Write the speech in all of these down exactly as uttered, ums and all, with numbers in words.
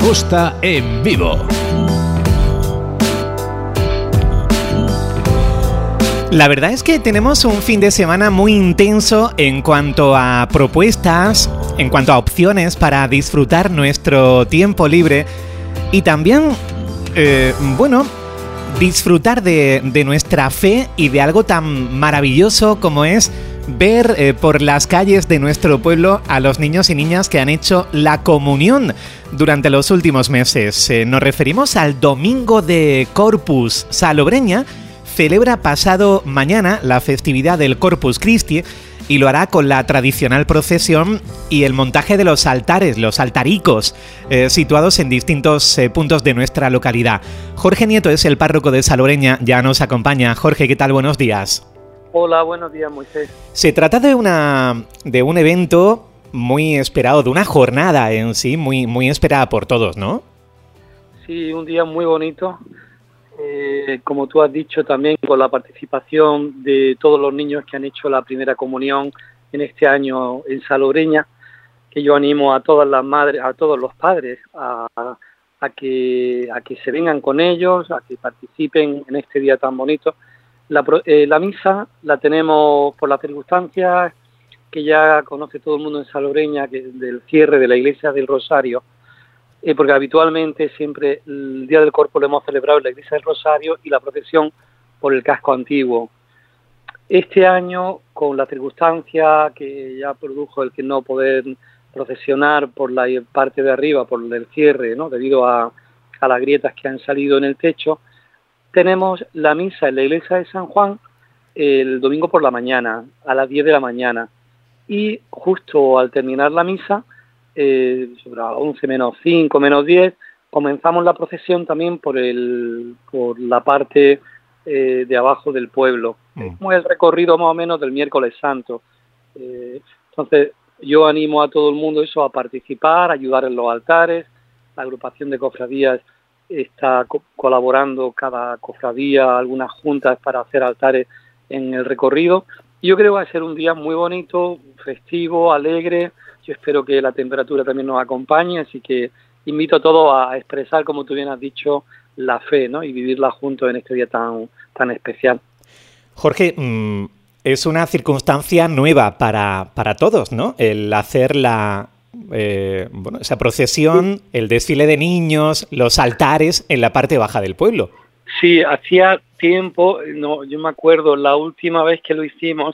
Costa en vivo. La verdad es que tenemos un fin de semana muy intenso en cuanto a propuestas, en cuanto a opciones para disfrutar nuestro tiempo libre y también, eh, bueno, disfrutar de, de nuestra fe y de algo tan maravilloso como es ver eh, por las calles de nuestro pueblo a los niños y niñas que han hecho la comunión durante los últimos meses. Eh, nos referimos al Domingo de Corpus. Salobreña celebra pasado mañana la festividad del Corpus Christi y lo hará con la tradicional procesión y el montaje de los altares, los altaricos, eh, situados en distintos eh, puntos de nuestra localidad. Jorge Nieto es el párroco de Salobreña, ya nos acompaña. Jorge, ¿qué tal? Buenos días. Hola, buenos días, Moisés. Se trata de una de un evento muy esperado, de una jornada en sí, muy, muy esperada por todos, ¿no? Sí, un día muy bonito. Eh, como tú has dicho, también con la participación de todos los niños que han hecho la primera comunión en este año en Salobreña, que yo animo a todas las madres, a todos los padres a, a, que, a que se vengan con ellos, a que participen en este día tan bonito. La, eh, la misa la tenemos por las circunstancias que ya conoce todo el mundo en Salobreña, que del cierre de la Iglesia del Rosario, Eh, porque habitualmente siempre el Día del Corpus lo hemos celebrado en la Iglesia del Rosario y la procesión por el casco antiguo. Este año, con la circunstancia que ya produjo el que no poder procesionar por la parte de arriba, por el cierre, ¿no?, debido a, a las grietas que han salido en el techo, tenemos la misa en la Iglesia de San Juan el domingo por la mañana, a las diez de la mañana. Y justo al terminar la misa, Eh, sobre las once menos cinco, menos diez, comenzamos la procesión también por el por la parte eh, de abajo del pueblo. Mm. Es como el recorrido más o menos del miércoles santo. Eh, entonces yo animo a todo el mundo eso, a participar, a ayudar en los altares. La agrupación de cofradías está co- colaborando cada cofradía, algunas juntas para hacer altares en el recorrido. Y yo creo que va a ser un día muy bonito, festivo, alegre. Yo espero que la temperatura también nos acompañe, así que invito a todos a expresar, como tú bien has dicho, la fe, ¿no?, y vivirla juntos en este día tan, tan especial. Jorge, mmm, es una circunstancia nueva para, para todos, ¿no?, el hacer la, eh, bueno, esa procesión, sí, el desfile de niños, los altares en la parte baja del pueblo. Sí, hacía tiempo, no, yo me acuerdo, la última vez que lo hicimos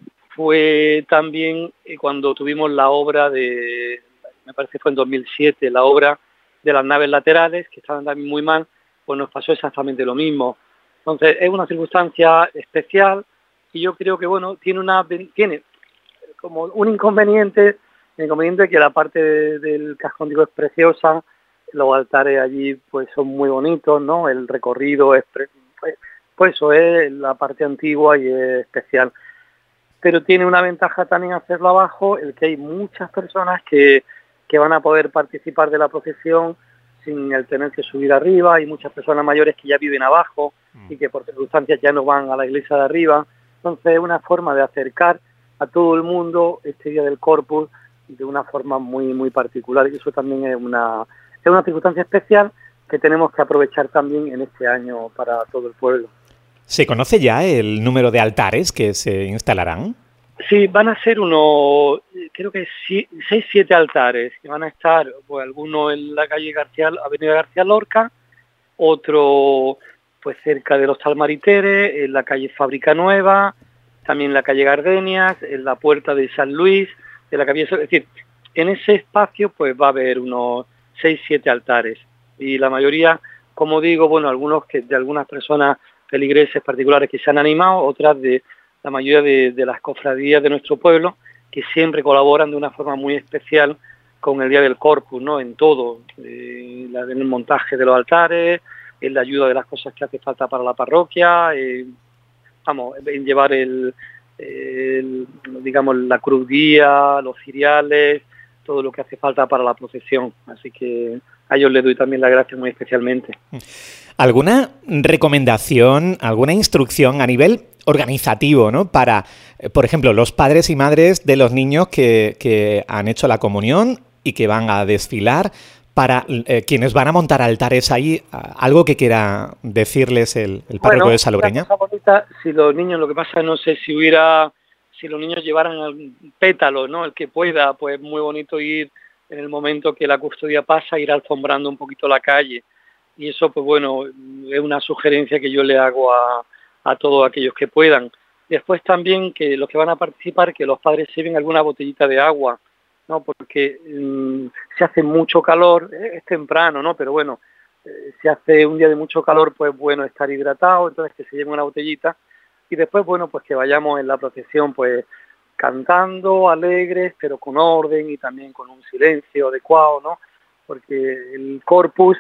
fue también cuando tuvimos la obra de, me parece que fue en dos mil siete, la obra de las naves laterales, que estaban también muy mal, pues nos pasó exactamente lo mismo. Entonces es una circunstancia especial y yo creo que, bueno, tiene una tiene como un inconveniente, el inconveniente que la parte de, del casco antiguo es preciosa, los altares allí pues son muy bonitos, ¿no? El recorrido es, pre, pues eso es la parte antigua y es especial. Pero tiene una ventaja también hacerlo abajo, el que hay muchas personas que, que van a poder participar de la procesión sin el tener que subir arriba. Hay muchas personas mayores que ya viven abajo y que por circunstancias ya no van a la iglesia de arriba. Entonces es una forma de acercar a todo el mundo este Día del Corpus de una forma muy muy particular, y eso también es una, es una circunstancia especial que tenemos que aprovechar también en este año para todo el pueblo. ¿Se conoce ya el número de altares que se instalarán? Sí, van a ser unos, creo que seis, siete altares, que van a estar, pues algunos en la calle García, Avenida García Lorca, otro pues cerca de los Talmariteres, en la calle Fábrica Nueva, también en la calle Gardenias, en la Puerta de San Luis, de la calle, es decir, en ese espacio pues va a haber unos seis, siete altares, y la mayoría, como digo, bueno, algunos que de algunas personas feligreses particulares que se han animado, otras de la mayoría de, de las cofradías de nuestro pueblo, que siempre colaboran de una forma muy especial con el Día del Corpus, ¿no?, en todo, eh, la, en el montaje de los altares, en la ayuda de las cosas que hace falta para la parroquia, eh, vamos, en llevar el, el, digamos, la cruz guía, los ciriales, todo lo que hace falta para la procesión. Así que a ellos les doy también las gracias muy especialmente. ¿Alguna recomendación, alguna instrucción a nivel organizativo, ¿no?, para, por ejemplo, los padres y madres de los niños que, que han hecho la comunión y que van a desfilar, para eh, quienes van a montar altares ahí, algo que quiera decirles el, el párroco bueno, de Salobreña. Bonita, si los niños, lo que pasa, no sé si hubiera, si los niños llevaran pétalos, ¿no? El que pueda, pues muy bonito ir en el momento que la custodia pasa, ir alfombrando un poquito la calle. Y eso, pues bueno, es una sugerencia que yo le hago a, a todos aquellos que puedan. Después también que los que van a participar, que los padres lleven alguna botellita de agua, ¿no? Porque mmm, se hace mucho calor, eh, es temprano, ¿no? Pero bueno, eh, si hace un día de mucho calor, pues bueno, estar hidratado, entonces que se lleven una botellita. Y después, bueno, pues que vayamos en la procesión, pues cantando, alegres, pero con orden y también con un silencio adecuado, ¿no? Porque el Corpus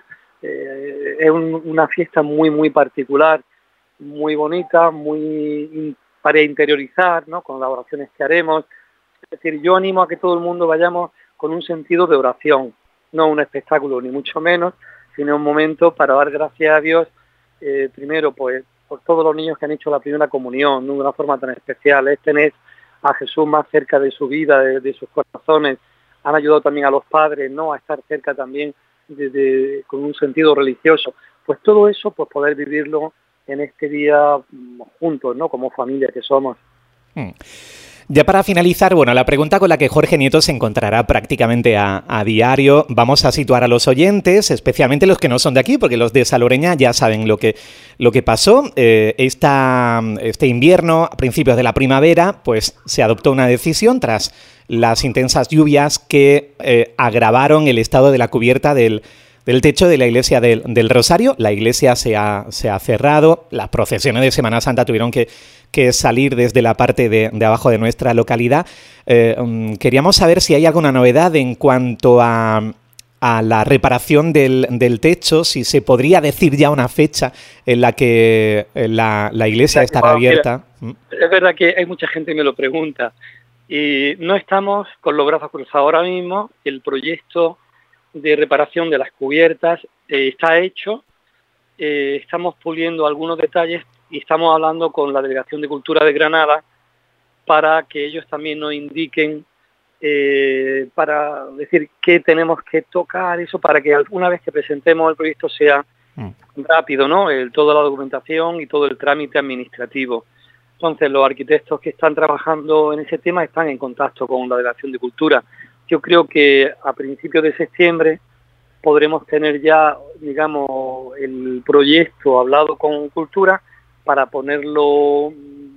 eh, es un, una fiesta muy, muy particular, muy bonita, muy para interiorizar, ¿no? Con las oraciones que haremos. Es decir, yo animo a que todo el mundo vayamos con un sentido de oración, no un espectáculo ni mucho menos, sino un momento para dar gracias a Dios, eh, primero pues por todos los niños que han hecho la primera comunión, ¿no? De una forma tan especial, es tener a Jesús más cerca de su vida, de, de sus corazones. Han ayudado también a los padres, ¿no? A estar cerca también de, de, con un sentido religioso. Pues todo eso, pues poder vivirlo en este día juntos, ¿no? Como familia que somos. Hmm. Ya para finalizar, bueno, la pregunta con la que Jorge Nieto se encontrará prácticamente a, a diario, vamos a situar a los oyentes, especialmente los que no son de aquí, porque los de Salobreña ya saben lo que, lo que pasó. Eh, esta, este invierno, a principios de la primavera, pues se adoptó una decisión tras las intensas lluvias que eh, agravaron el estado de la cubierta del del techo de la iglesia del, del Rosario. La iglesia se ha, se ha cerrado, las procesiones de Semana Santa tuvieron que, que salir desde la parte de, de abajo de nuestra localidad. Eh, um, queríamos saber si hay alguna novedad en cuanto a, a la reparación del, del techo, si se podría decir ya una fecha en la que la, la iglesia estará abierta. Mira, es verdad que hay mucha gente que me lo pregunta y no estamos con los brazos cruzados ahora mismo. El proyecto de reparación de las cubiertas eh, está hecho, eh, estamos puliendo algunos detalles y estamos hablando con la Delegación de Cultura de Granada para que ellos también nos indiquen, eh, para decir qué tenemos que tocar, eso para que una vez que presentemos el proyecto sea mm. rápido, ¿no? El, toda la documentación y todo el trámite administrativo. Entonces los arquitectos que están trabajando en ese tema están en contacto con la Delegación de Cultura. Yo creo que a principios de septiembre podremos tener ya, digamos, el proyecto hablado con Cultura para ponerlo,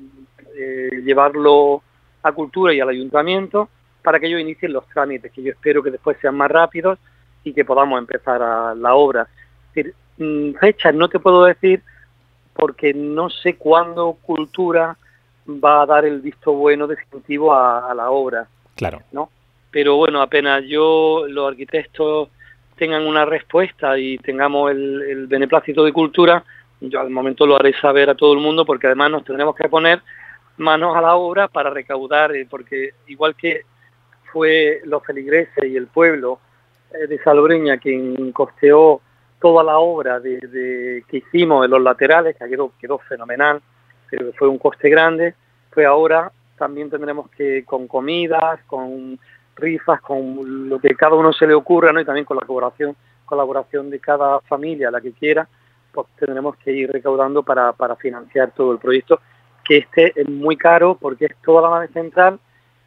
eh, llevarlo a Cultura y al Ayuntamiento para que ellos inicien los trámites, que yo espero que después sean más rápidos y que podamos empezar a la obra. Es decir, fechas no te puedo decir porque no sé cuándo Cultura va a dar el visto bueno definitivo a, a la obra. Claro. ¿No? Pero bueno, apenas yo, los arquitectos tengan una respuesta y tengamos el, el beneplácito de Cultura, yo al momento lo haré saber a todo el mundo porque además nos tendremos que poner manos a la obra para recaudar, eh, porque igual que fue los feligreses y el pueblo eh, de Salobreña quien costeó toda la obra de, de, que hicimos en los laterales, que quedó, quedó fenomenal, pero fue un coste grande, pues ahora también tendremos que, con comidas, con rifas, con lo que cada uno se le ocurra, ¿no? Y también con la colaboración, colaboración de cada familia, la que quiera, pues tendremos que ir recaudando para, para financiar todo el proyecto, que este es muy caro porque es toda la nave central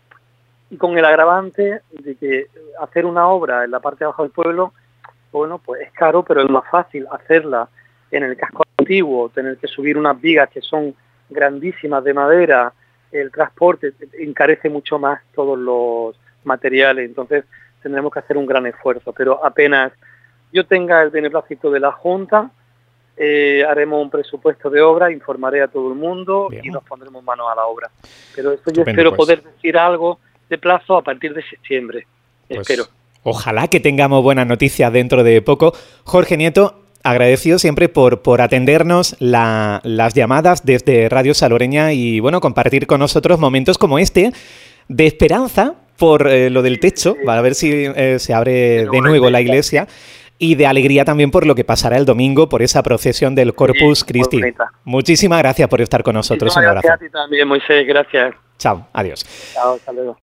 y con el agravante de que hacer una obra en la parte de abajo del pueblo, bueno, pues es caro, pero es más fácil hacerla en el casco antiguo, tener que subir unas vigas que son grandísimas de madera, el transporte encarece mucho más todos los materiales, entonces tendremos que hacer un gran esfuerzo, pero apenas yo tenga el beneplácito de la Junta, eh, haremos un presupuesto de obra, informaré a todo el mundo. Bien. Y nos pondremos manos a la obra. Pero esto yo espero pues. poder decir algo de plazo a partir de septiembre, pues, espero. Ojalá que tengamos buenas noticias dentro de poco. Jorge Nieto, agradecido siempre por, por atendernos la, las llamadas desde Radio Salobreña y bueno, compartir con nosotros momentos como este de esperanza por eh, lo del techo, sí, sí. A ver si eh, se abre de nuevo la iglesia, y de alegría también por lo que pasará el domingo, por esa procesión del Corpus sí, Christi. Muchísimas gracias por estar con nosotros. Un abrazo. Gracias a ti también, Moisés, gracias. Chao, adiós. Chao, hasta luego.